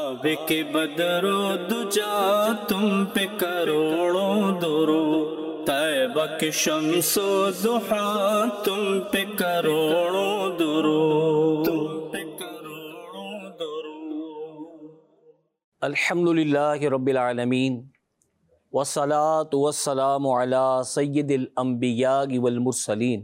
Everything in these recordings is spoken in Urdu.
سابق بدر و دجا تم پہ کروڑوں درود، طیبہ کے شمس و ضحیٰ تم پہ کروڑوں درود، تم پہ کروڑوں درود۔ الحمدللہ رب العالمین والصلاة والسلام علی سید الانبیاء والمرسلین،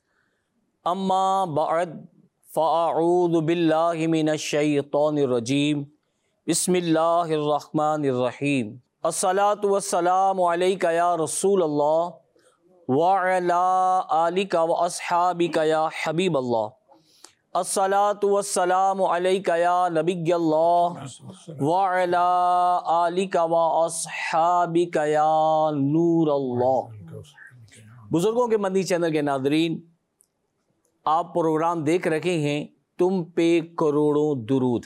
اما بعد فاعوذ باللہ من الشیطان الرجیم، بسم اللہ الرحمن الرحیم۔ الصلاة والسلام علیک یا رسول اللہ وعلی آلک واصحابک یا حبیب اللہ، الصلاة والسلام علیک یا نبی اللہ وعلی آلک واصحابک یا نور اللہ۔ بزرگوں کے مدنی چینل کے ناظرین، آپ پروگرام دیکھ رکھے ہیں تم پہ کروڑوں درود۔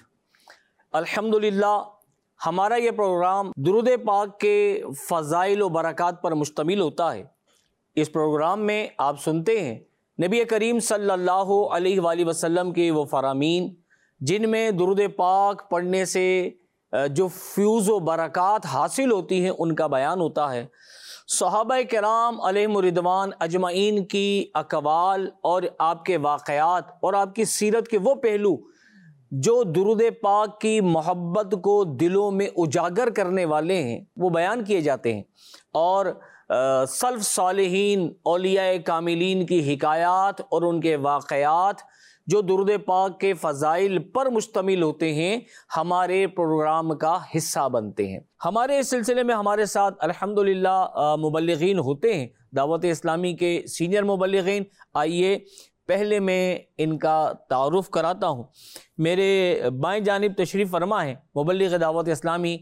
الحمدللہ ہمارا یہ پروگرام درود پاک کے فضائل و برکات پر مشتمل ہوتا ہے۔ اس پروگرام میں آپ سنتے ہیں نبی کریم صلی اللہ علیہ وآلہ وسلم کے وہ فرامین جن میں درود پاک پڑھنے سے جو فیوز و برکات حاصل ہوتی ہیں ان کا بیان ہوتا ہے۔ صحابہ کرام علیہم رضوان اجمعین کی اقوال اور آپ کے واقعات اور آپ کی سیرت کے وہ پہلو جو درود پاک کی محبت کو دلوں میں اجاگر کرنے والے ہیں وہ بیان کیے جاتے ہیں، اور سلف صالحین اولیاء کاملین کی حکایات اور ان کے واقعات جو درود پاک کے فضائل پر مشتمل ہوتے ہیں ہمارے پروگرام کا حصہ بنتے ہیں۔ ہمارے اس سلسلے میں ہمارے ساتھ الحمدللہ مبلغین ہوتے ہیں، دعوت اسلامی کے سینئر مبلغین۔ آئیے پہلے میں ان کا تعارف کراتا ہوں۔ میرے بائیں جانب تشریف فرما ہے مبلغ دعوت اسلامی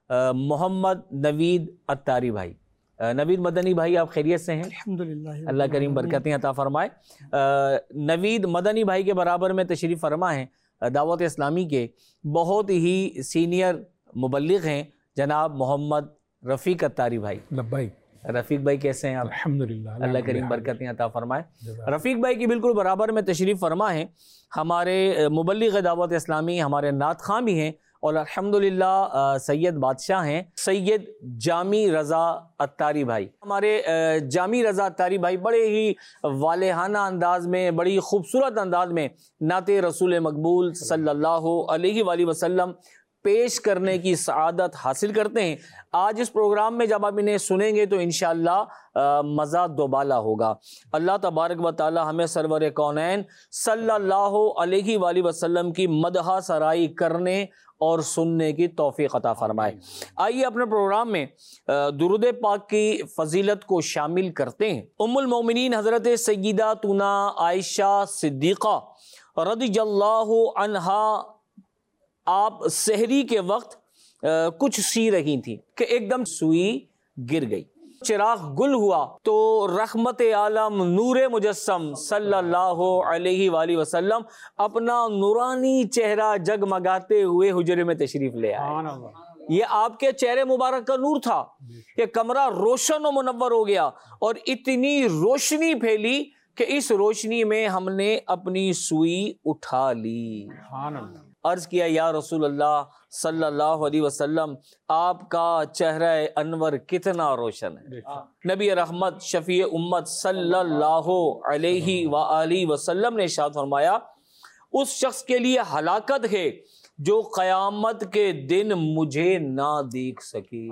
محمد نوید عطاری بھائی۔ نوید مدنی بھائی، آپ خیریت سے ہیں؟ الحمدللہ، اللہ کریم برکتیں عطا فرمائے۔ نوید مدنی بھائی کے برابر میں تشریف فرما ہیں دعوت اسلامی کے بہت ہی سینئر مبلغ ہیں جناب محمد رفیق عطاری بھائی۔ لبیک۔ رفیق بھائی کیسے ہیں آپ؟ الحمدللہ، اللہ کریم برکتیں عطا فرمائے۔ رفیق بھائی کی بالکل برابر میں تشریف فرما ہیں ہمارے مبلغ دعوت اسلامی، ہمارے نعت خواں بھی ہیں، اور الحمدللہ سید بادشاہ ہیں، سید جامی رضا عطاری بھائی۔ ہمارے جامی رضا عطاری بھائی بڑے ہی والہانہ انداز میں، بڑی خوبصورت انداز میں نعت رسول مقبول صلی اللہ علیہ وآلہ وسلم پیش کرنے کی سعادت حاصل کرتے ہیں۔ آج اس پروگرام میں جب آپ انہیں سنیں گے تو انشاءاللہ مزہ دوبالا ہوگا۔ اللہ تبارک و تعالی ہمیں سرور کونین صلی اللہ علیہ وآلہ وسلم کی مدح سرائی کرنے اور سننے کی توفیق عطا فرمائے۔ آئیے اپنے پروگرام میں درود پاک کی فضیلت کو شامل کرتے ہیں۔ ام المومنین حضرت سیدہ تونا عائشہ صدیقہ رضی اللہ عنہا آپ سحری کے وقت کچھ سی رہی تھیں کہ ایک دم سوئی گر گئی، چراغ گل ہوا تو رحمت عالم نور مجسم صلی اللہ علیہ وآلہ وسلم اپنا نورانی چہرہ جگمگاتے ہوئے حجرے میں تشریف لے آئے۔ یہ آپ کے چہرے مبارک کا نور تھا کہ کمرہ روشن و منور ہو گیا، اور اتنی روشنی پھیلی کہ اس روشنی میں ہم نے اپنی سوئی اٹھا لی۔ عرض کیا یا رسول اللہ صلی اللہ علیہ وسلم، آپ کا چہرہ انور کتنا روشن ہے۔ نبی رحمت شفیع امت صلی اللہ علیہ وآلہ وسلم نے ارشاد فرمایا، اس شخص کے لیے ہلاکت ہے جو قیامت کے دن مجھے نہ دیکھ سکے۔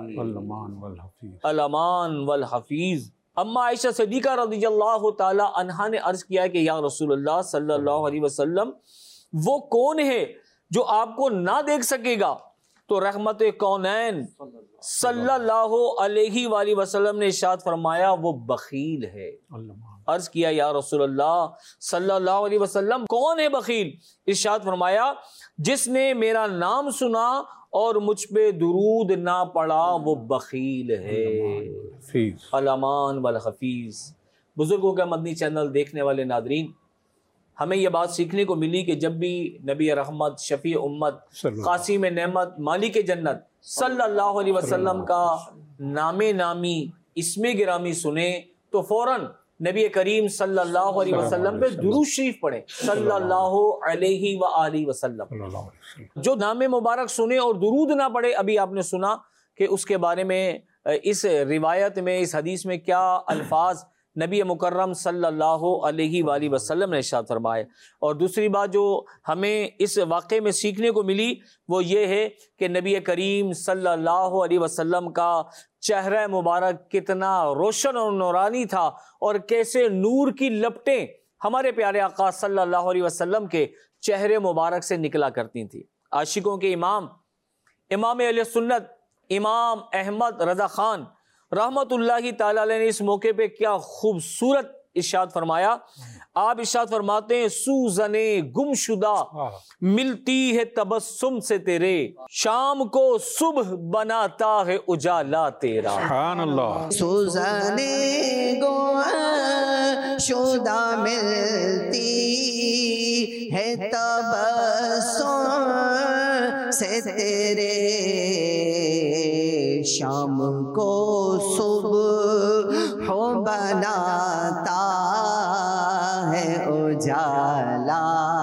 الامان والحفیظ۔ اما عائشہ صدیقہ رضی اللہ تعالی عنہا نے عرض کیا کہ یا رسول اللہ صلی اللہ علیہ وسلم، وہ کون ہے جو آپ کو نہ دیکھ سکے گا؟ تو رحمت کونین صلی اللہ علیہ وآلہ وسلم نے ارشاد فرمایا، وہ بخیل ہے۔ عرض کیا یا رسول اللہ صلی اللہ علیہ وسلم، کون ہے بخیل؟ ارشاد فرمایا، جس نے میرا نام سنا اور مجھ پہ درود نہ پڑھا وہ بخیل ہے۔ الامان والحفیظ۔ بزرگوں کا مدنی چینل دیکھنے والے ناظرین، ہمیں یہ بات سیکھنے کو ملی کہ جب بھی نبی رحمت شفیع امت قاسم نعمت مالک جنت صلی اللہ علیہ وسلم کا نام نامی اسم گرامی سنیں تو فوراً نبی کریم صلی اللہ علیہ وسلم پہ درود شریف پڑھیں، صلی اللہ علیہ وآلہ وسلم۔ جو نام مبارک سنے اور درود نہ پڑھے، ابھی آپ نے سنا کہ اس کے بارے میں اس روایت میں، اس حدیث میں کیا الفاظ نبی مکرم صلی اللہ علیہ وآلہ وسلم نے ارشاد فرمائے۔ اور دوسری بات جو ہمیں اس واقعے میں سیکھنے کو ملی وہ یہ ہے کہ نبی کریم صلی اللہ علیہ وسلم کا چہرہ مبارک کتنا روشن اور نورانی تھا، اور کیسے نور کی لپٹیں ہمارے پیارے آقا صلی اللہ علیہ وسلم کے چہرے مبارک سے نکلا کرتی تھیں۔ عاشقوں کے امام اہل سنت امام احمد رضا خان رحمت اللہ تعالی علیہ نے اس موقع پہ کیا خوبصورت ارشاد فرمایا۔ آپ ارشاد فرماتے ہیں، سوزن گمشدہ ملتی ہے تبسم سے تیرے، شام کو صبح بناتا ہے اجالا تیرا۔ سبحان اللہ۔ سوزن گمشدہ ملتی ہے تبسم سے تیرے، شام کو صبح بناتا ہے اجالا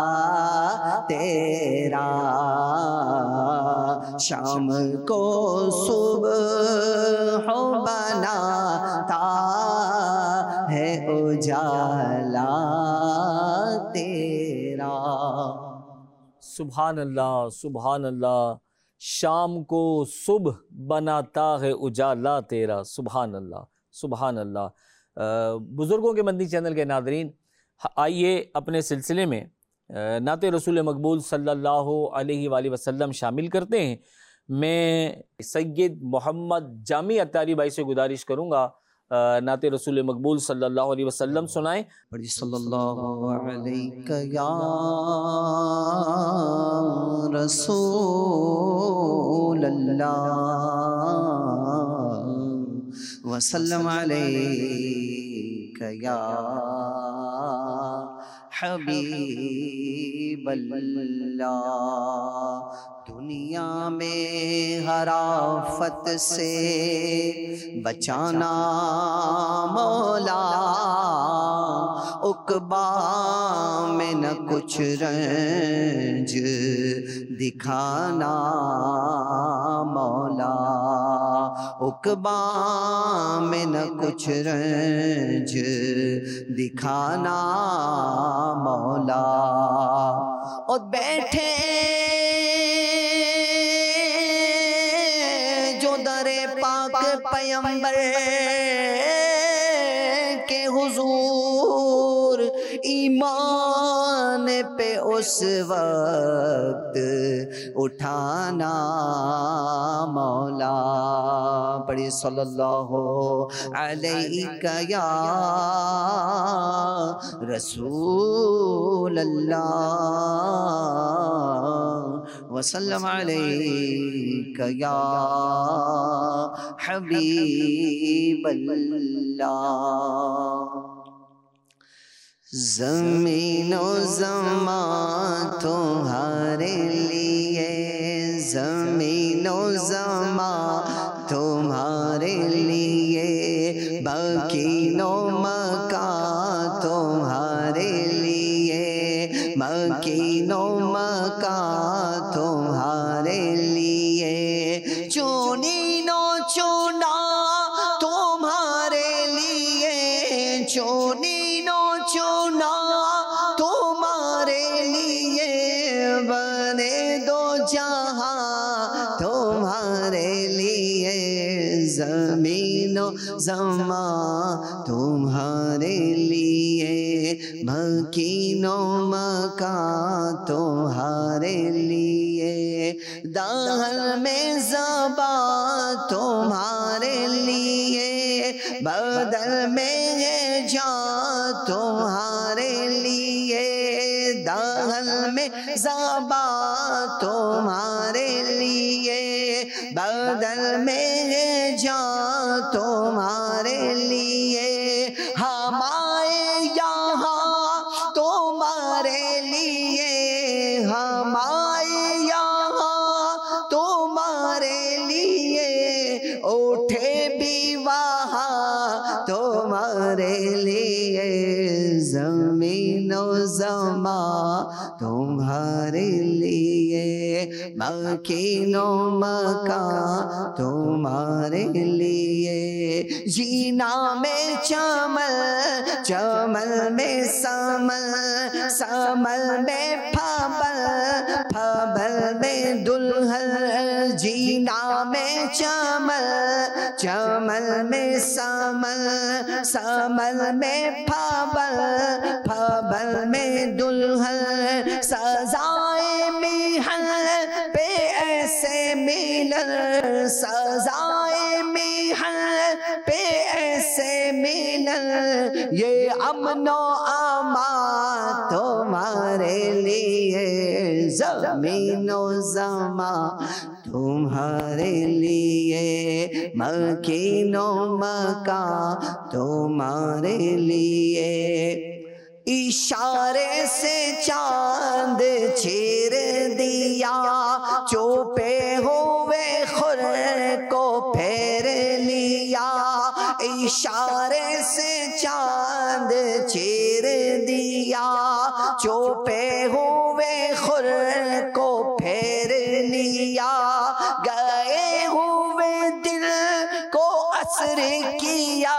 تیرا، شام کو صبح بناتا ہے اجالا تیرا۔ سبحان اللہ، سبحان اللہ، شام کو صبح بناتا ہے اجالا تیرا، سبحان اللہ، سبحان اللہ۔ بزرگوں کے مدنی چینل کے ناظرین، آئیے اپنے سلسلے میں نعت رسول مقبول صلی اللہ علیہ وآلہ وسلم شامل کرتے ہیں۔ میں سید محمد جامی عطاری بھائی سے گزارش کروں گا نعت رسول مقبول صلی اللہ علیہ وسلم سنائیں۔ بڑی صلی اللہ علیہ یا رسول اللہ وسلم علیہ یا حبیب اللہ۔ دنیا میں ہر آفت سے بچانا مولا، عقبا میں نہ کچھ رنج دکھانا مولا، عقبا میں نہ کچھ رنج دکھانا مولا۔ اور بیٹھے جو در پاک پیمبر کے حضور، ایمان پہ اس وقت اٹھانا مولا۔ پڑھی صلی اللہ علیہ یا رسول اللہ وسلم علیہ یا حبیب اللہ۔ زمین و زمان تمہارے لیے، زمین و زمان تمہارے لیے، مکین و مکان تمہارے لیے، مکین و مکان تمہارے لیے، چنین و چنا تمہارے لیے، چنین و چنا تمہارے لیے، بنے دو جہاں تمہارے لیے، زمین و زمان تمہارے لیے، مکین و مکان تمہارے لیے، دہل میں زبان تمہارے لیے، بدل میں ہے جان تمہارے لیے، دہل میں زبان تمہارے لیے، بدل میں ہے جان تمہارے لیے، ہمارے یہاں تمہارے لیے، ہمارے یہاں تمہارے لیے، اٹھے بھی وہاں تمہارے لیے، مکین و مکان تمہارے لیے، جینا میں چمل، چمل میں سمل، سمل میں پھبل، پھبل میں دلہن، جینا میں چمل، چمل میں سمل، سمل میں پھبل، پھبل میں دلہن، سزائے میہن پہ ایسے ملن، سزائے میہن پہ ایسے ملن، یہ امن و امان تمہارے لیے، زمین و زمان تمہارے لیے، مکین و مکان تمہارے لیے، اشارے سے چاند چیر دیا، چوپے ہوئے خور کو پھیر لیا، اشارے سے چاند چیر دیا، چوپے ہوئے خور کو پھیر لیا، گئے ہوئے دل کو اسر کیا،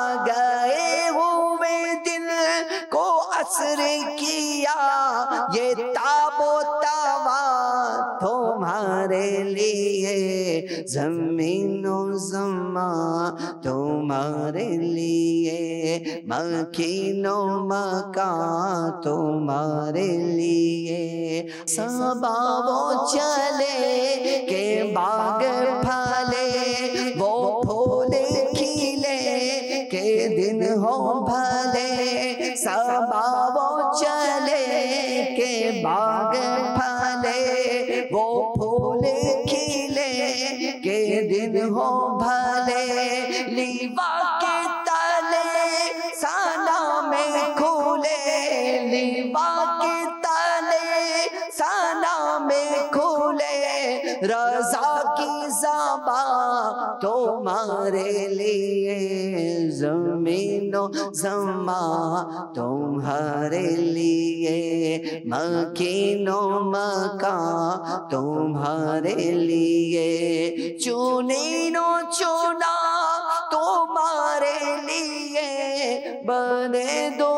گئے ہوئے دل کو اسر کیا، یہ تاب و توان تمہارے لیے، زمین و زمان تمہارے لیے، مکین و مکان تمہارے لیے، صبا وہ چلے کہ باغ پھلے، وہ پھول کھلے کہ دن ہو بھلے، صبا وہ چلے کہ باغ پھلے، وہ پھول کھلے کہ دن ہو بھلے، لیوا کے تلے ثنا میں کھلے، لیوا کے تلے ثنا میں کھلے، رضا کی زبان تمہارے لیے، زمین و زمان تمہارے لیے، مکین و مکان تمہارے لیے، چنین و چنا تمہارے لیے، بنے دو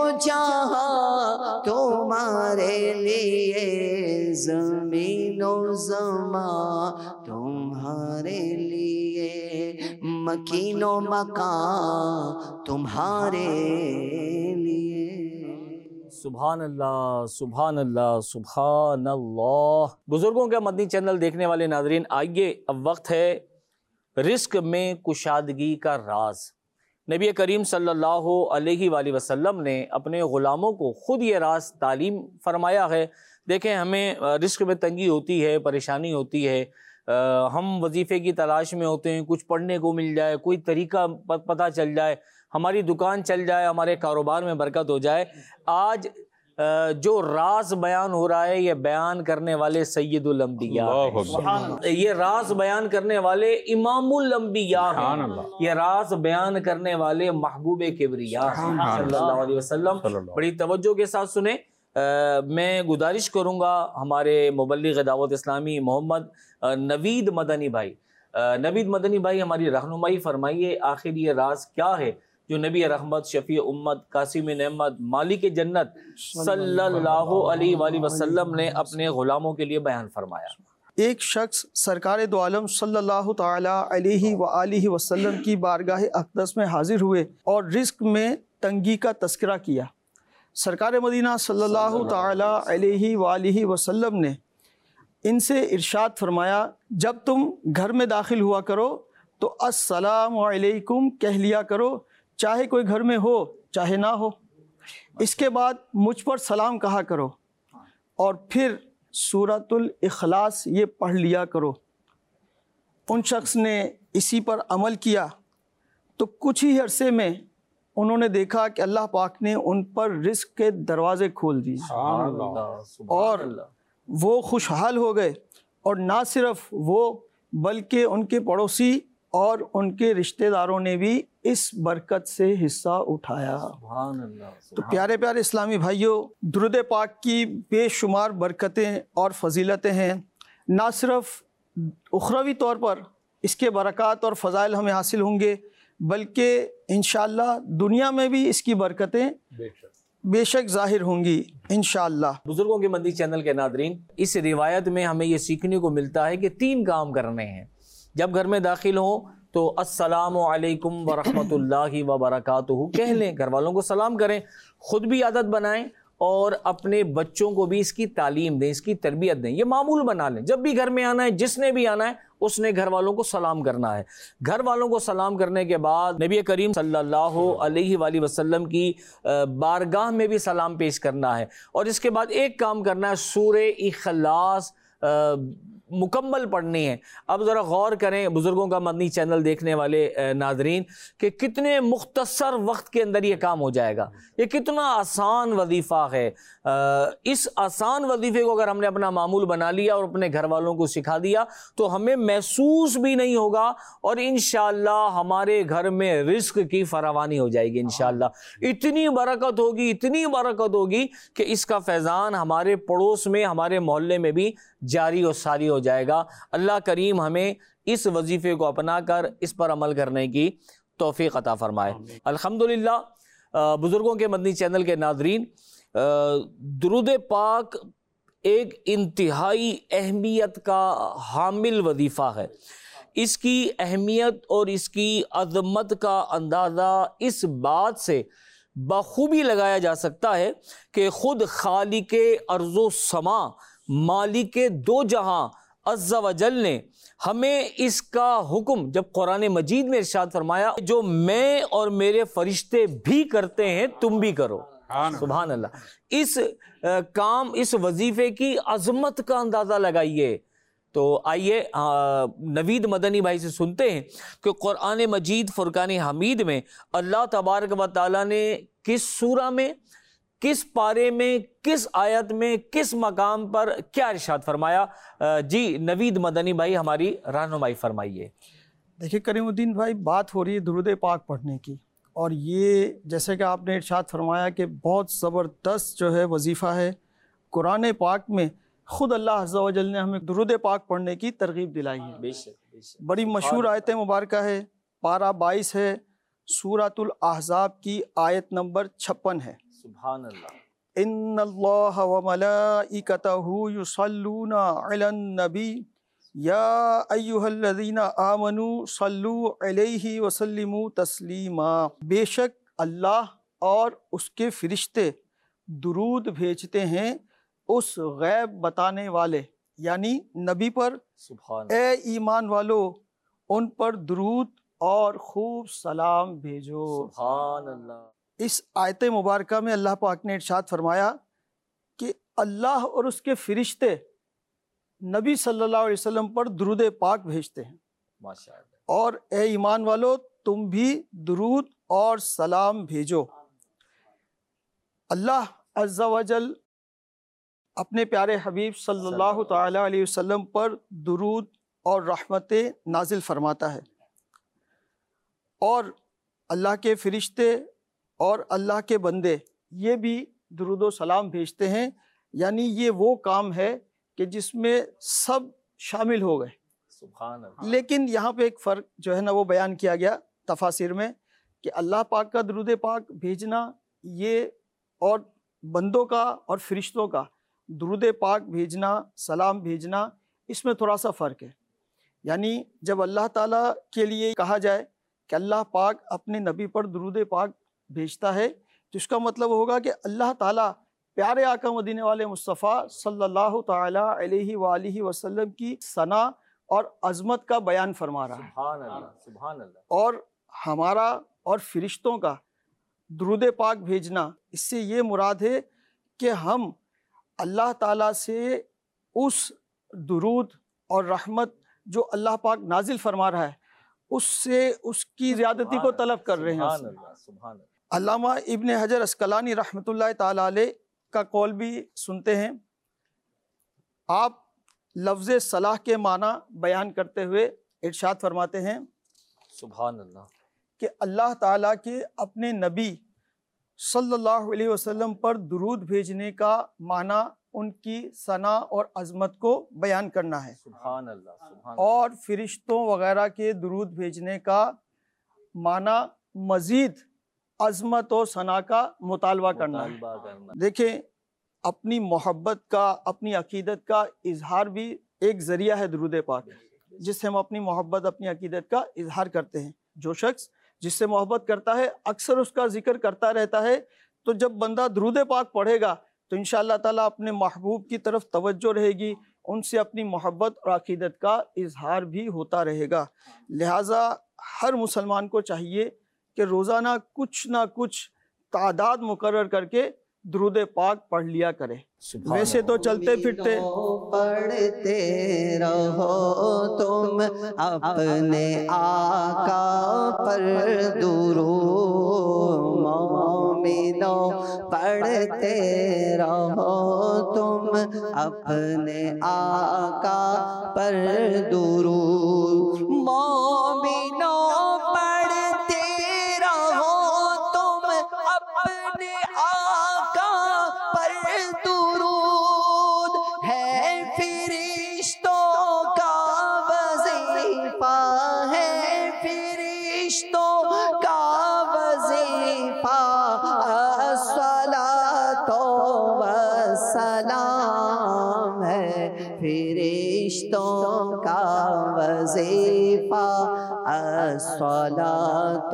جہاں تمہارے لیے، زمین و زمان تمہارے لیے، مکین و مکان تمہارے لیے۔ سبحان اللہ، سبحان اللہ، سبحان اللہ۔ بزرگوں کا مدنی چینل دیکھنے والے ناظرین، آئیے اب وقت ہے رزق میں کشادگی کا راز۔ نبی کریم صلی اللہ علیہ وآلہ وسلم نے اپنے غلاموں کو خود یہ راز تعلیم فرمایا ہے۔ دیکھیں، ہمیں رزق میں تنگی ہوتی ہے، پریشانی ہوتی ہے، ہم وظیفے کی تلاش میں ہوتے ہیں، کچھ پڑھنے کو مل جائے، کوئی طریقہ پتہ چل جائے، ہماری دکان چل جائے، ہمارے کاروبار میں برکت ہو جائے۔ آج جو راز بیان ہو رہا ہے، یہ بیان کرنے والے سید الانبیاء ہیں، یہ راز بیان کرنے والے امام الانبیاء ہیں، یہ راز بیان کرنے والے محبوب کبریا ہیں صلی اللہ علیہ وسلم۔ بڑی توجہ کے ساتھ سنیں۔ میں گزارش کروں گا ہمارے مبلغ دعوت اسلامی محمد نوید مدنی بھائی، نوید مدنی بھائی ہماری رہنمائی فرمائیے، آخر یہ راز کیا ہے جو نبی رحمت، شفیع امت، قاسم نعمت، مالک جنت صلی اللہ علیہ وآلہ وسلم نے اپنے غلاموں کے لیے بیان فرمایا۔ ایک شخص سرکار دو عالم صلی اللہ تعالی علیہ وآلہ وسلم کی بارگاہ اقدس میں حاضر ہوئے اور رزق میں تنگی کا تذکرہ کیا۔ سرکار مدینہ صلی اللہ تعالی علیہ وآلہ وسلم نے ان سے ارشاد فرمایا، جب تم گھر میں داخل ہوا کرو تو السلام علیکم کہہ لیا کرو، چاہے کوئی گھر میں ہو چاہے نہ ہو۔ اس کے بعد مجھ پر سلام کہا کرو اور پھر سورۃ الاخلاص یہ پڑھ لیا کرو۔ ان شخص نے اسی پر عمل کیا تو کچھ ہی عرصے میں انہوں نے دیکھا کہ اللہ پاک نے ان پر رزق کے دروازے کھول دیے اور وہ خوشحال ہو گئے، اور نہ صرف وہ بلکہ ان کے پڑوسی اور ان کے رشتہ داروں نے بھی اس برکت سے حصہ اٹھایا۔ تو پیارے پیارے اسلامی بھائیوں، درود پاک کی بے شمار برکتیں اور فضیلتیں ہیں۔ نہ صرف اخروی طور پر اس کے برکات اور فضائل ہمیں حاصل ہوں گے، بلکہ انشاءاللہ دنیا میں بھی اس کی برکتیں بے شک ظاہر ہوں گی انشاءاللہ۔ بزرگوں کے مدنی چینل کے ناظرین، اس روایت میں ہمیں یہ سیکھنے کو ملتا ہے کہ 3 کام کرنے ہیں جب گھر میں داخل ہوں تو السلام علیکم ورحمۃ اللہ وبرکاتہ کہہ لیں، گھر والوں کو سلام کریں، خود بھی عادت بنائیں اور اپنے بچوں کو بھی اس کی تعلیم دیں، اس کی تربیت دیں، یہ معمول بنا لیں۔ جب بھی گھر میں آنا ہے، جس نے بھی آنا ہے، اس نے گھر والوں کو سلام کرنا ہے۔ گھر والوں کو سلام کرنے کے بعد نبی کریم صلی اللہ علیہ وآلہ وسلم کی بارگاہ میں بھی سلام پیش کرنا ہے، اور اس کے بعد ایک کام کرنا ہے، سورہ اخلاص مکمل پڑھنی ہے۔ اب ذرا غور کریں بزرگوں کا مدنی چینل دیکھنے والے ناظرین کہ کتنے مختصر وقت کے اندر یہ کام ہو جائے گا، یہ کتنا آسان وظیفہ ہے۔ اس آسان وظیفے کو اگر ہم نے اپنا معمول بنا لیا اور اپنے گھر والوں کو سکھا دیا تو ہمیں محسوس بھی نہیں ہوگا، اور انشاءاللہ ہمارے گھر میں رزق کی فراوانی ہو جائے گی انشاءاللہ۔ اتنی برکت ہوگی، اتنی برکت ہوگی کہ اس کا فیضان ہمارے پڑوس میں، ہمارے محلے میں بھی جاری و ساری ہو جائے گا۔ اللہ کریم ہمیں اس وظیفے کو اپنا کر اس پر عمل کرنے کی توفیق عطا فرمائے۔ الحمدللہ بزرگوں کے مدنی چینل کے ناظرین، درود پاک ایک انتہائی اہمیت کا حامل وظیفہ ہے۔ اس کی اہمیت اور اس کی عظمت کا اندازہ اس بات سے بخوبی لگایا جا سکتا ہے کہ خود خالق ارض و سما، مالک دو جہاں عز و جل نے ہمیں اس کا حکم جب قرآن مجید میں ارشاد فرمایا، جو میں اور میرے فرشتے بھی کرتے ہیں تم بھی کرو۔ سبحان اللہ۔ اس کام، اس وظیفے کی عظمت کا اندازہ لگائیے۔ تو آئیے نوید مدنی بھائی سے سنتے ہیں کہ قرآن مجید فرقان حمید میں اللہ تبارک و تعالیٰ نے کس سورہ میں، کس پارے میں، کس آیت میں، کس مقام پر کیا ارشاد فرمایا۔ جی نوید مدنی بھائی ہماری رہنمائی فرمائیے۔ دیکھیے کریم الدین بھائی، بات ہو رہی ہے درود پاک پڑھنے کی، اور یہ جیسے کہ آپ نے ارشاد فرمایا کہ بہت زبردست جو ہے وظیفہ ہے۔ قرآن پاک میں خود اللہ عز و جل نے ہمیں درود پاک پڑھنے کی ترغیب دلائی ہے۔ بے شک بڑی مشہور آیت مبارکہ ہے، پارہ 22 ہے، سورۃ الاحزاب کی آیت نمبر 56 ہے۔ سبحان اللہ۔ ان اللہ وملائکتہ یصلون علی النبی یا ایہا الذین آمنوا صلوا علیہ وسلموا تسلیما۔ بے شک اللہ اور اس کے فرشتے درود بھیجتے ہیں اس غیب بتانے والے یعنی نبی پر۔ سبحان اے ایمان والو ان پر درود اور خوب سلام بھیجو۔ سبحان اللہ۔ اس آیت مبارکہ میں اللہ پاک نے ارشاد فرمایا کہ اللہ اور اس کے فرشتے نبی صلی اللہ علیہ وسلم پر درود پاک بھیجتے ہیں، ماشاءاللہ، اور اے ایمان والو تم بھی درود اور سلام بھیجو۔ اللہ عز و جل اپنے پیارے حبیب صلی اللہ تعالی علیہ وسلم پر درود اور رحمتیں نازل فرماتا ہے، اور اللہ کے فرشتے اور اللہ کے بندے یہ بھی درود و سلام بھیجتے ہیں، یعنی یہ وہ کام ہے کہ جس میں سب شامل ہو گئے۔ سبحان اللہ۔ لیکن یہاں پہ ایک فرق جو ہے نا وہ بیان کیا گیا تفاسیر میں کہ اللہ پاک کا درود پاک بھیجنا یہ، اور بندوں کا اور فرشتوں کا درود پاک بھیجنا، سلام بھیجنا، اس میں تھوڑا سا فرق ہے۔ یعنی جب اللہ تعالیٰ کے لیے کہا جائے کہ اللہ پاک اپنے نبی پر درود پاک بھیجتا ہے، تو اس کا مطلب ہوگا کہ اللہ تعالیٰ پیارے آقا مدینے والے مصطفیٰ صلی اللہ تعالیٰ علیہ وآلہ وسلم کی ثنا اور عظمت کا بیان فرما رہا ہے۔ سبحان اللہ، سبحان اللہ۔ اور ہمارا اور فرشتوں کا درود پاک بھیجنا، اس سے یہ مراد ہے کہ ہم اللہ تعالیٰ سے اس درود اور رحمت جو اللہ پاک نازل فرما رہا ہے اس سے اس کی زیادتی کو طلب کر رہے ہیں۔ سبحان اللہ، سبحان اللہ۔ علامہ ابن حجر عسقلانی رحمۃ اللہ تعالیٰ علیہ کا قول بھی سنتے ہیں۔ آپ لفظ صلاح کے معنی بیان کرتے ہوئے ارشاد فرماتے ہیں سبحان اللہ کہ اللہ تعالیٰ کے اپنے نبی صلی اللہ علیہ وسلم پر درود بھیجنے کا معنی ان کی ثنا اور عظمت کو بیان کرنا ہے، سبحان اللہ، سبحان اور فرشتوں وغیرہ کے درود بھیجنے کا معنی مزید عظمت و ثنا کا مطالبہ کرنا ہے۔ مطالبہ کرنا۔ دیکھیں، اپنی محبت کا، اپنی عقیدت کا اظہار بھی ایک ذریعہ ہے درود پاک، جس سے ہم اپنی محبت، اپنی عقیدت کا اظہار کرتے ہیں۔ جو شخص جس سے محبت کرتا ہے اکثر اس کا ذکر کرتا رہتا ہے، تو جب بندہ درود پاک پڑھے گا تو انشاءاللہ تعالیٰ اپنے محبوب کی طرف توجہ رہے گی، ان سے اپنی محبت اور عقیدت کا اظہار بھی ہوتا رہے گا۔ لہٰذا ہر مسلمان کو چاہیے کہ روزانہ کچھ نہ کچھ تعداد مقرر کر کے درود پاک پڑھ لیا کرے۔ ویسے تو چلتے پھرتے پڑھتے رہو تم اپنے آقا پر درود، مومنو پڑھتے رہو تم اپنے آقا پر درود، مومنو پڑھتے رہو تم اپنے آقا پر درود، ہے فرشتوں کا وظیفہ، ہے فرشتوں کا وظیفہ، الصلاۃ والسلام ہے فرشتوں کا وظیفہ، الصلاۃ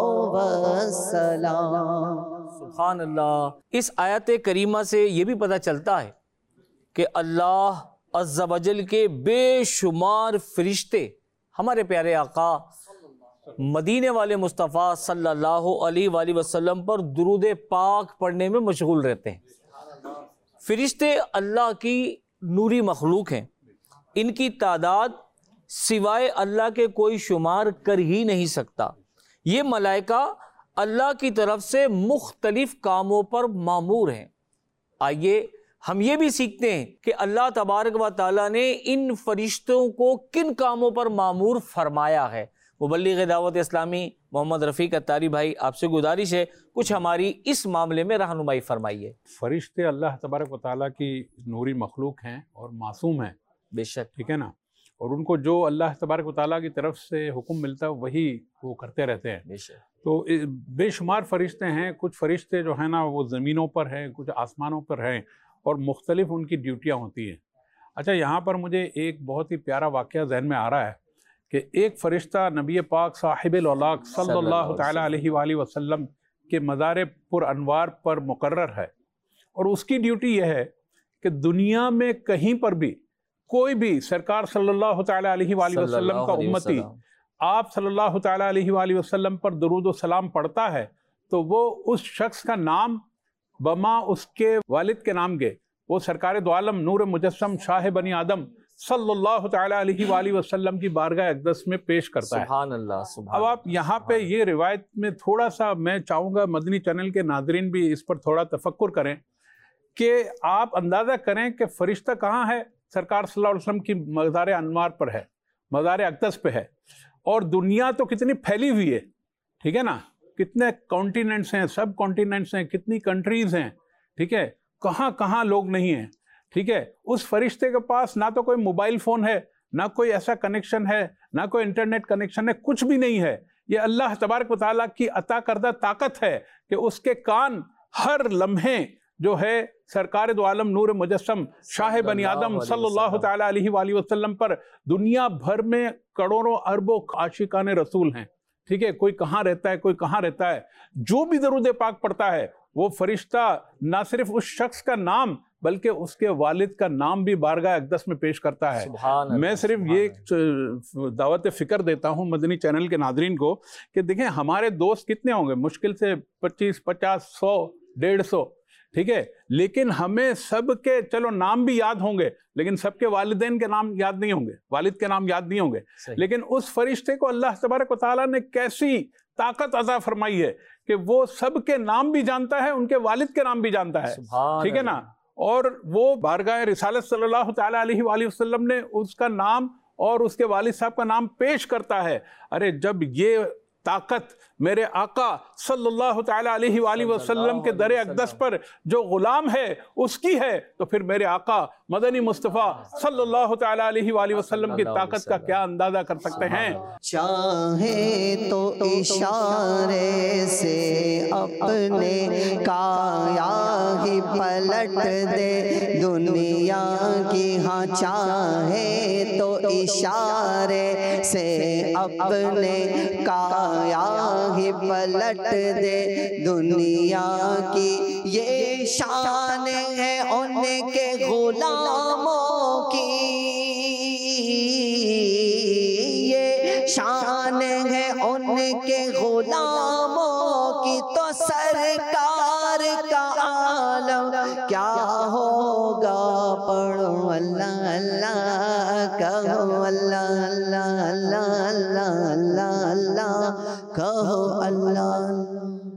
والسلام۔ سبحان اللہ۔ اس آیت کریمہ سے یہ بھی پتہ چلتا ہے کہ اللہ عز و جل کے بے شمار فرشتے ہمارے پیارے آقا مدینے والے مصطفیٰ صلی اللہ علیہ وآلہ وسلم پر درود پاک پڑھنے میں مشغول رہتے ہیں۔ فرشتے اللہ کی نوری مخلوق ہیں، ان کی تعداد سوائے اللہ کے کوئی شمار کر ہی نہیں سکتا۔ یہ ملائکہ اللہ کی طرف سے مختلف کاموں پر مامور ہیں۔ آئیے ہم یہ بھی سیکھتے ہیں کہ اللہ تبارک و تعالیٰ نے ان فرشتوں کو کن کاموں پر مامور فرمایا ہے۔ مبلغ دعوت اسلامی محمد رفیق اتاری بھائی، آپ سے گزارش ہے کچھ ہماری اس معاملے میں رہنمائی فرمائیے۔ فرشتے اللہ تبارک و تعالیٰ کی نوری مخلوق ہیں اور معصوم ہیں، بے شک، ٹھیک ہے نا، اور ان کو جو اللہ تبارک و تعالیٰ کی طرف سے حکم ملتا ہے وہی وہ کرتے رہتے ہیں۔ بے شک، تو بے شمار فرشتے ہیں، کچھ فرشتے جو ہیں نا وہ زمینوں پر ہیں، کچھ آسمانوں پر ہیں، اور مختلف ان کی ڈیوٹیاں ہوتی ہیں۔ اچھا، یہاں پر مجھے ایک بہت ہی پیارا واقعہ ذہن میں آ رہا ہے کہ ایک فرشتہ نبی پاک صاحب الاولاق صلی اللہ تعالیٰ علیہ وآلہ وسلم کے مزار پر انوار پر مقرر ہے، اور اس کی ڈیوٹی یہ ہے کہ دنیا میں کہیں پر بھی کوئی بھی سرکار صلی اللہ تعالیٰ علیہ وآلہ وسلم کا امتی آپ صلی اللہ تعالیٰ علیہ وآلہ وسلم پر درود و سلام پڑھتا ہے تو وہ اس شخص کا نام بما اس کے والد کے نام کے وہ سرکار دو عالم نور مجسم شاہ بنی آدم صلی اللہ تعالیٰ علیہ وآلہ وسلم کی بارگاہ اقدس میں پیش کرتا ہے۔ سبحان اللہ، سبحان اب آپ یہاں پہ یہ روایت میں تھوڑا سا میں چاہوں گا مدنی چینل کے ناظرین بھی اس پر تھوڑا تفکر کریں کہ آپ اندازہ کریں کہ فرشتہ کہاں ہے؟ سرکار صلی اللہ علیہ وسلم کی مزار انوار پر ہے، مزار اقدس پہ ہے، اور دنیا تو کتنی پھیلی ہوئی ہے، ٹھیک ہے نا، کتنے کانٹیننٹس ہیں، سب کانٹیننٹس ہیں، کتنی کنٹریز ہیں، ٹھیک ہے، کہاں کہاں لوگ نہیں ہیں، ٹھیک ہے۔ اس فرشتے کے پاس نہ تو کوئی موبائل فون ہے، نہ کوئی ایسا کنیکشن ہے، نہ کوئی انٹرنیٹ کنیکشن ہے، کچھ بھی نہیں ہے۔ یہ اللہ تبارک و تعالیٰ کی عطا کردہ طاقت ہے کہ اس کے کان ہر لمحے جو ہے سرکار دو عالم نور مجسم شاہ بنی آدم صلی اللہ تعالیٰ علیہ وآلہ وسلم پر دنیا بھر میں کروڑوں اربوں عاشقان رسول ہیں، ٹھیک ہے، کوئی کہاں رہتا ہے، کوئی کہاں رہتا ہے، جو بھی درود پاک پڑھتا ہے وہ فرشتہ نہ صرف اس شخص کا نام بلکہ اس کے والد کا نام بھی بارگاہ اقدس میں پیش کرتا ہے۔ میں صرف یہ دعوت فکر دیتا ہوں مدنی چینل کے ناظرین کو کہ دیکھیں ہمارے دوست کتنے ہوں گے، مشکل سے 25، 50، 100، 150، ٹھیک ہے، لیکن ہمیں سب کے چلو نام بھی یاد ہوں گے لیکن سب کے والدین کے نام یاد نہیں ہوں گے، والد کے نام یاد نہیں ہوں گے، لیکن اس فرشتے کو اللہ تبارک و تعالیٰ نے کیسی طاقت عطا فرمائی ہے کہ وہ سب کے نام بھی جانتا ہے، ان کے والد کے نام بھی جانتا ہے، ٹھیک ہے نا، اور وہ بارگاہ رسالت صلی اللہ تعالیٰ علیہ وآلہ وسلم نے اس کا نام اور اس کے والد صاحب کا نام پیش کرتا ہے۔ ارے جب یہ طاقت میرے آقا صلی اللہ تعالیٰ علیہ وآلہ وسلم کے در اقدس پر جو غلام ہے اس کی ہے، تو پھر میرے آقا مدنی مصطفیٰ صلی اللہ تعالیٰ علیہ وآلہ وسلم کی طاقت کا کیا اندازہ کر سکتے ہیں؟ چاہے تو اشارے سے اپنے کایا ہی پلٹ دے دنیا کی، ہاں چاہے تو اشارے سے اپنے کایا ہی پلٹ دے دنیا کی، یہ شان ہے ان کے غلاموں کی، یہ شان ہے ان کے غلاموں کی، تو سرکار کا عالم کیا ہوگا؟ پڑھو اللہ اللہ، کہو اللہ اللہ اللہ اللہ اللہ اللہ، کہو اللہ۔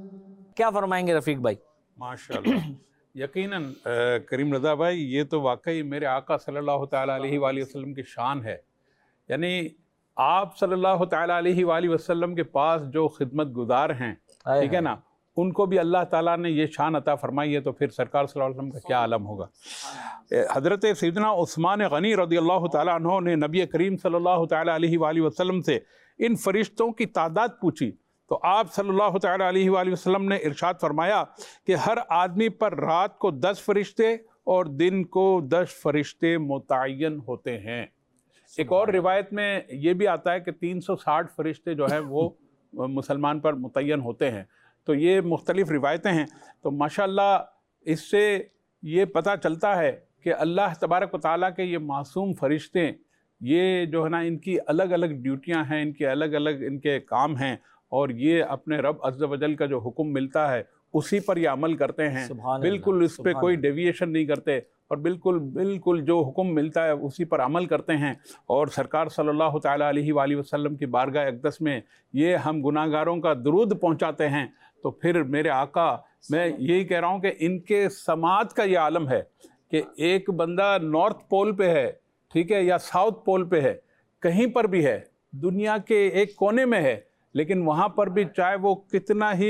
کیا فرمائیں گے رفیق بھائی؟ ماشاءاللہ، یقیناً کریم رضا بھائی، یہ تو واقعی میرے آقا صلی اللہ تعالیٰ علیہ وآلہ وسلم کی شان ہے۔ یعنی آپ صلی اللہ تعالیٰ علیہ وآلہ وسلم کے پاس جو خدمت گزار ہیں، ٹھیک ہے نا، ان کو بھی اللہ تعالیٰ نے یہ شان عطا فرمائی ہے، تو پھر سرکار صلی اللہ علیہ وسلم کا کیا عالم ہوگا۔ حضرت سیدنا عثمان غنی رضی اللہ تعالیٰ عنہ نے نبی کریم صلی اللہ تعالیٰ علیہ وآلہ وسلم سے ان فرشتوں کی تعداد پوچھی، تو آپ صلی اللہ تعالیٰ علیہ وآلہ وسلم نے ارشاد فرمایا کہ ہر آدمی پر رات کو 10 فرشتے اور دن کو 10 فرشتے متعین ہوتے ہیں۔ ایک اور روایت میں یہ بھی آتا ہے کہ 360 فرشتے جو ہیں وہ مسلمان پر متعین ہوتے ہیں۔ تو یہ مختلف روایتیں ہیں، تو ماشاءاللہ اس سے یہ پتہ چلتا ہے کہ اللہ تبارک و تعالیٰ کے یہ معصوم فرشتے، یہ جو ہے نا، ان کی الگ الگ ڈیوٹیاں ہیں، ان کے الگ الگ ان کے کام ہیں، اور یہ اپنے رب عز و جل کا جو حکم ملتا ہے اسی پر یہ عمل کرتے ہیں، بالکل اس پہ کوئی ڈیویشن نہیں کرتے، اور بالکل جو حکم ملتا ہے اسی پر عمل کرتے ہیں۔ اور سرکار صلی اللہ تعالیٰ علیہ وآلہ وسلم کی بارگاہ اقدس میں یہ ہم گناہ گاروں کا درود پہنچاتے ہیں، تو پھر میرے آقا، میں یہی کہہ رہا ہوں کہ ان کے سماعت کا یہ عالم ہے کہ ایک بندہ نارتھ پول پہ ہے، ٹھیک ہے، یا ساؤتھ پول پہ ہے، کہیں پر بھی ہے، دنیا کے ایک کونے میں ہے، لیکن وہاں پر بھی چاہے وہ کتنا ہی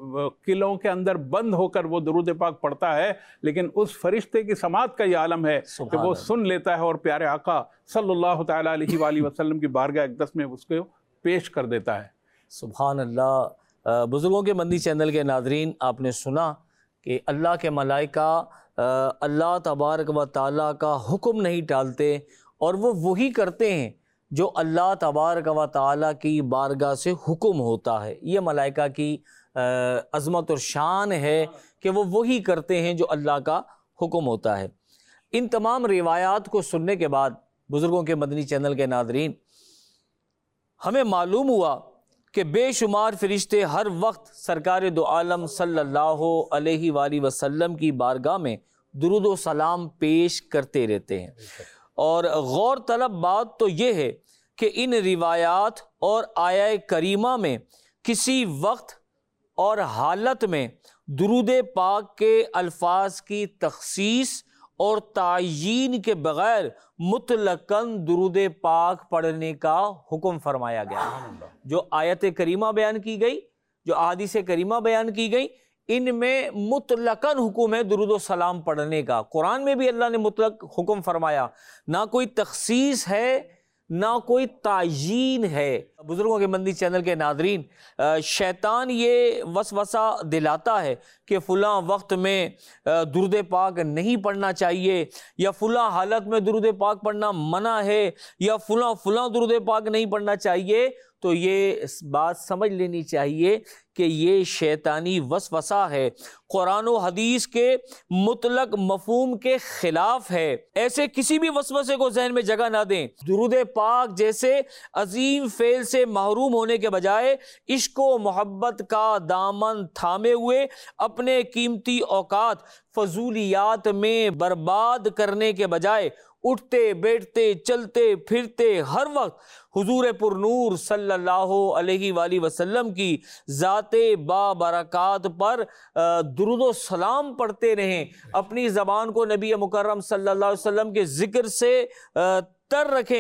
قلعوں کے اندر بند ہو کر وہ درود پاک پڑھتا ہے، لیکن اس فرشتے کی سماعت کا یہ عالم ہے کہ وہ سن لیتا ہے اور پیارے آقا صلی اللہ تعالیٰ علیہ وآلہ وسلم کی بارگاہ اقدس میں اس کو پیش کر دیتا ہے۔ سبحان اللہ۔ بزرگوں کے مدنی چینل کے ناظرین، آپ نے سنا کہ اللہ کے ملائکہ اللہ تبارک و تعالیٰ کا حکم نہیں ٹالتے، اور وہ وہی کرتے ہیں جو اللہ تبارک و تعالیٰ کی بارگاہ سے حکم ہوتا ہے۔ یہ ملائکہ کی عظمت اور شان ہے کہ وہ وہی کرتے ہیں جو اللہ کا حکم ہوتا ہے۔ ان تمام روایات کو سننے کے بعد بزرگوں کے مدنی چینل کے ناظرین، ہمیں معلوم ہوا کہ بے شمار فرشتے ہر وقت سرکار دو عالم صلی اللہ علیہ وآلہ وسلم کی بارگاہ میں درود و سلام پیش کرتے رہتے ہیں۔ اور غور طلب بات تو یہ ہے کہ ان روایات اور آیہ کریمہ میں کسی وقت اور حالت میں درود پاک کے الفاظ کی تخصیص اور تعیین کے بغیر مطلقاً درود پاک پڑھنے کا حکم فرمایا گیا۔ جو آیت کریمہ بیان کی گئی، جو احادیث کریمہ بیان کی گئی، ان میں مطلقاً حکم ہے درود و سلام پڑھنے کا۔ قرآن میں بھی اللہ نے مطلق حکم فرمایا، نہ کوئی تخصیص ہے نہ کوئی تعیین ہے۔ بزرگوں کے مدنی چینل کے ناظرین، شیطان یہ وسوسہ دلاتا ہے کہ فلاں وقت میں درود پاک نہیں پڑھنا چاہیے، یا فلاں حالت میں درود پاک پڑھنا منع ہے، یا فلاں درود پاک نہیں پڑھنا چاہیے، تو یہ بات سمجھ لینی چاہیے کہ یہ شیطانی وسوسہ ہے، قرآن و حدیث کے مطلق مفہوم کے خلاف ہے۔ ایسے کسی بھی وسوسے کو ذہن میں جگہ نہ دیں۔ درود پاک جیسے عظیم فعل سے محروم ہونے کے بجائے عشق و محبت کا دامن تھامے ہوئے اپنے قیمتی اوقات فضولیات میں برباد کرنے کے بجائے اٹھتے بیٹھتے چلتے پھرتے ہر وقت حضور پر نور صلی اللہ علیہ وآلہ وسلم کی ذات بابرکات پر درود و سلام پڑھتے رہیں، اپنی زبان کو نبی مکرم صلی اللہ علیہ وسلم کے ذکر سے تر رکھیں،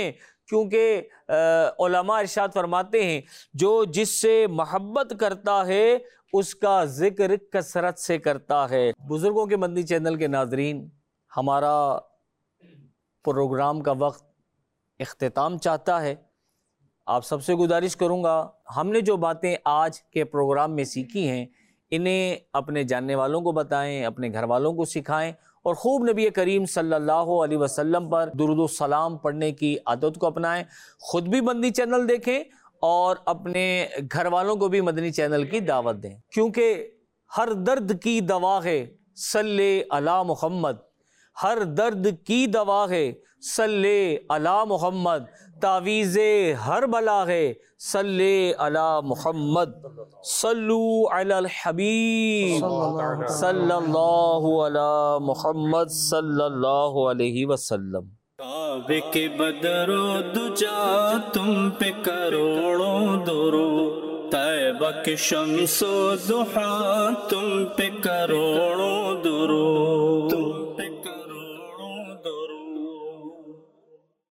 کیونکہ علماء ارشاد فرماتے ہیں جو جس سے محبت کرتا ہے اس کا ذکر کثرت سے کرتا ہے۔ بزرگوں کے مدنی چینل کے ناظرین، ہمارا پروگرام کا وقت اختتام چاہتا ہے۔ آپ سب سے گزارش کروں گا، ہم نے جو باتیں آج کے پروگرام میں سیکھی ہیں انہیں اپنے جاننے والوں کو بتائیں، اپنے گھر والوں کو سکھائیں، اور خوب نبی کریم صلی اللہ علیہ وسلم پر درود و سلام پڑھنے کی عادت کو اپنائیں۔ خود بھی مدنی چینل دیکھیں اور اپنے گھر والوں کو بھی مدنی چینل کی دعوت دیں، کیونکہ ہر درد کی دوا ہے صلی علی محمد، ہر درد کی دوا ہے صلی علی محمد، تعویذ ہر بلا ہے صلی علی محمد، صلو علی الحبیب صلی اللہ علی محمد صلی اللہ علیہ وسلم۔ کعبے کے بدر و دجا تم پہ کروڑوں درود، طیبہ کے شمس و ضحیٰ تم پہ کروڑوں درود۔